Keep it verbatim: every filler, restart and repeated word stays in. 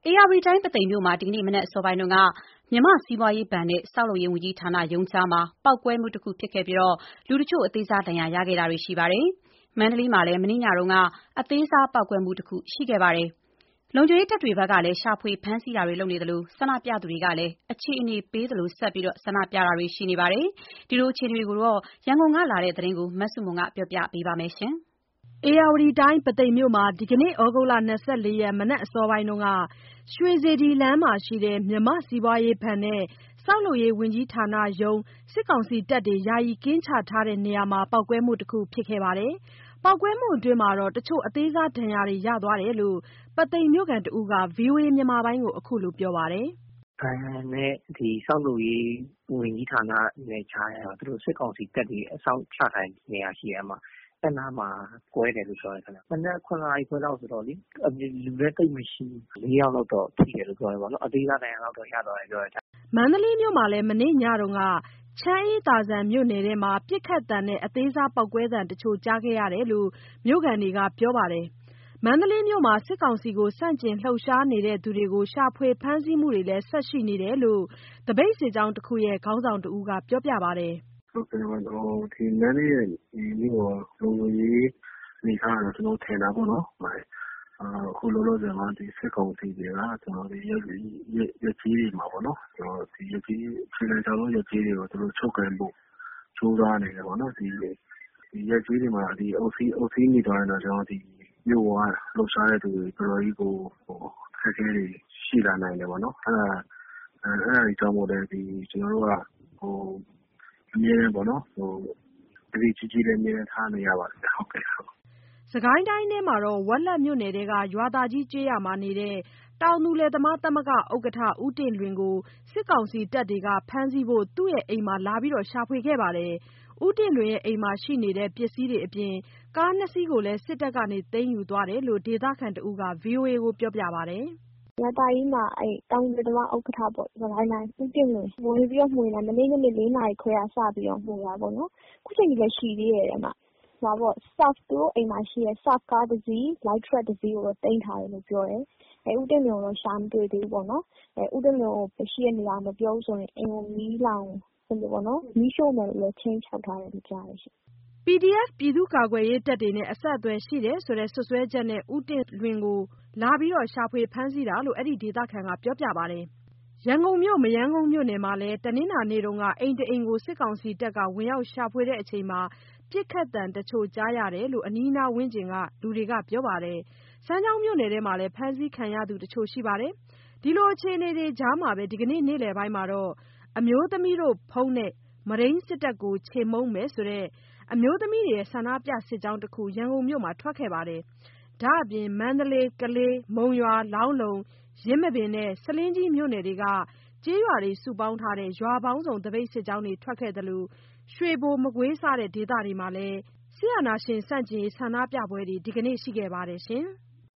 ဧရာဝတီတိုင်း ပုသိမ်မြို့မှာ ဒီကနေ့မနက်အစောပိုင်းက မြန်မာ့စီးပွားရေးဘဏ်နဲ့ ဆောက်လုပ်ရေးဝန်ကြီးဌာနရုံးကြားမှာ ပေါက်ကွဲမှုတခုဖြစ်ခဲ့ပြီး လူတချို့ အသေးစားဒဏ်ရာရခဲ့တာတွေရှိပါတယ်။ မန္တလေးမှာလည်း မနေ့ညက အသေးစားပေါက်ကွဲမှုတခုရှိခဲ့ပါတယ်။ လုံခြုံရေးတပ်တွေဘက်ကလည်း ရှာဖွေဖမ်းဆီးတာတွေလုပ်နေသလို ဆန္ဒပြသူတွေကလည်း အခြေအနေပေးသလို ဆက်ပြီး ဆန္ဒပြတာတွေရှိနေပါတယ်။ ဒီအခြေအနေတွေကို ရန်ကုန်ကလာတဲ့သတင်းကို မဆုမွန်က ပြောပြပါမယ်။ဧရာဝတီတိုင်း ပုသိမ်မြို့မှာ ဒီကနေ့ သြဂုတ်လ ၂၄ ရက် မနက်အစောပိုင်းက ရွှေစေတီလမ်းမှာရှိတဲ့ မြန်မာ့စီးပွားရေးဘဏ်နဲ့ ဆောက်လုပ်ရေးဝန်ကြီးဌာနရုံး စစ်ကောင်စီတပ်တွေ ယာယီကင်းချထားတဲ့နေရာမှာ ပေါက်ကွဲမှုတခုဖြစ်ခဲ့ပါတယ်။ ပေါက်ကွဲမှုအတွင်း တချို့ အသေးစားဒဏ်ရာတွေရသွားတယ်လို့ ပုသိမ်မြို့ခံတဦးက ဗွီအိုအေကို အခုလိုပြောပါတယ်။ "ဘဏ်နဲ့ဆောက်လုပ်ရေးဝန်ကြီးဌာနနဲ့ကြားက သူတို့စစ်ကောင်စီတပ်တွေအစောင့်ချထားတဲ့နေရာရှိတယ်။ အဲ့နားမှာကွဲတယ်လို့ပြောတယ်ခင်ဗျ။ မနက် ၇ နာရီခွဲလောက်ဆိုတော့လေ လူလည်းသိပ်မရှိဘူး။ လေးယောက်လောက်တော့ထိတယ်လို့ပြောတယ်။ အသေးစားဒဏ်ရာလောက်တော့ရသွားတယ်ပြောတယ်။ " မန္တလေးမြို့မှာလည်း မနေ့ညက ချမ်းအေးသာဇံမြို့နယ်ထဲမှာ ပစ်ခတ်သံနဲ့ အသေးစားပေါက်ကွဲသံတချို့ကြားခဲ့ရတယ်လို့ မြို့ခံတွေကပြောပါတယ်။ မန္တလေးမြို့မှာ စစ်ကောင်စီကို ဆန့်ကျင်လှုပ်ရှားနေသူတွေကို ရှာဖွေဖမ်းဆီးမှုတွေလည်း ဆက်ရှိနေတယ်လို့ သပိတ်စစ်ကြောင်းတခုရဲ့ ခေါင်းဆောင်တဦးက ပြောပါတယ်။ "ဒီမန္တလေးရဲ့မြို့လုံခြုံရေးအနေအထားကတော့ ကျွန်တော်ထင်တာပေါ့နော်။ အခုလောလောဆယ်မှာ စစ်ကောင်စီတွေက ရပ်ကျေးတွေမှာပေါ့နော်။ အခြေခံကျဆုံးရပ်ကျေးတွေကို ချုပ်ကိုင်ဖို့ကြိုးစားနေတယ်ပေါ့နော်။ ဒီရပ်ကျေးတွေမှာအုပ်စီးမိသွားရင်တော့ မြို့ပေါ်ကလှုပ်ရှားတဲ့သူတွေတော်တော်ကြီးကိုအခက်အခဲတွေရှိလာနိုင်တယ်ပေါ့နော်။ အဲ့ဒါတွေကြောင့်မို့လည်း ကျွန်တော်တို့ကအမြဲတမ်းပေါ့နော် သတိကြီးကြီးလည်းအမြဲတမ်းထားနေရပါတယ်။" စစ်ကိုင်းတိုင်းထဲမှာတော့ ဝက်လက်မြို့နယ်ထဲက ရွာသာကြီးကျေးရွာမှာနေတဲ့ တောင်သူလယ်သမားသမဂ္ဂဥက္ကဋ္ဌ ဦးတင့်လွင်ကို စစ်ကောင်စီတပ်တွေက ဖမ်းဆီးဖို့ သူ့အိမ်မှာလာရောက်ရှာဖွေခဲ့ပါတယ်။ ဦးတင့်လွင်အိမ်မှာရှိနေတဲ့ ပစ္စည်းတွေအပြင် ကားနှစ်စီးကိုလည်း စစ်တပ်က သိမ်းယူသွားတယ်လို့ ဒေသခံတဦးက ဗွီအိုအေကိုပြောပါတယ်။ "ရွာသာကြီးမှာ တောင်သူလယ်သမားဥက္ကဋ္ဌပေါ့။ စစ်ကိုင်းတိုင်း ဦးတင့်လွင် ဝင်ပြီးမွှေတာ မနေ့ညနေ ၄ နာရီခွဲကစပြီးမွှေတာပေါ့နော်။ ခုချိန်ထိလည်းရှိသေးတယ်။ သူတို့အိမ်မှာရှိတဲ့ SUFF ကားတစီး၊ Light truck တစီးကိုတော့သိမ်းထားတယ်လို့ပြောတယ်။ ဦးတင့်လွင်ကိုတော့ရှာမတွေ့သေးဘူးပေါ့နော်။ ဦးတင့်လွင်ရှိတဲ့နေရာကိုမပြောဘူးဆိုရင် အိမ်ကိုမီးလောင်မီးရှို့မယ်လို့လည်း ခြိမ်းခြောက်ထားတယ်လို့ကြားတယ်ရှင့်။ " ပီဒီအက်ဖ် ပြည်သူ့ကာကွယ်ရေးတပ်တွေနဲ့ အဆက်အသွယ်ရှိတယ်ဆိုတဲ့ စွပ်စွဲချက်နဲ့ ဦးတင့်လွင်ကို လာရောက်ရှာဖွေဖမ်းဆီးတာလို့ အဲဒီဒေသခံကပြောပါတယ်။ ရန်ကုန်မြို့ မရမ်းကုန်းမြို့နယ်မှာလည်း တနင်္လာနေ့က အိမ်တအိမ်ကို စစ်ကောင်စီတပ်က ဝင်ရောက်ရှာဖွေချိန် ပစ်ခတ်သံတချို့ကြားရတယ်လို့ အနီးနားဝန်းကျင်ကလူတွေကပြောပါတယ်။ စမ်းချောင်းမြို့နယ်ထဲမှာလည်း ဖမ်းဆီးခံရသူတချို့ရှိပါတယ်။ ဒီလိုအခြေအနေတွေကြားမှာပဲ ဒီကနေ့ နေ့လယ်ပိုင်းမှာ အမျိုးသမီးတို့ဖုန်းနဲ့ မုဒိန်းစစ်တပ်ကို ချေမှုန်းမယ်ဆိုတဲ့ အမျိုးသမီးတွေရဲ့ဆန္ဒပြစစ်ကြောင်းတခု ရန်ကုန်မြို့မှာထွက်ခဲ့ပါတယ်။ ဒါ့အပြင် မန္တလေး၊ ကလေး၊ မုံရွာ၊ လောင်းလုံ၊ ယင်းမာပင်နဲ့ ဆားလင်းကြီးမြို့နယ်တွေက ကျေးရွာတွေစုပေါင်းထားတဲ့ ရွာပေါင်းစုံသပိတ်စစ်ကြောင်းတွေထွက်ခဲ့သလို ရွှေဘို၊ မကွေး စတဲ့ဒေသတွေမှာလည်း စစ်အာဏာရှင်ဆန့်ကျင်ရေးဆန္ဒပြပွဲတွေ ဒီကနေ့ရှိခဲ့ပါတယ်ရှင်။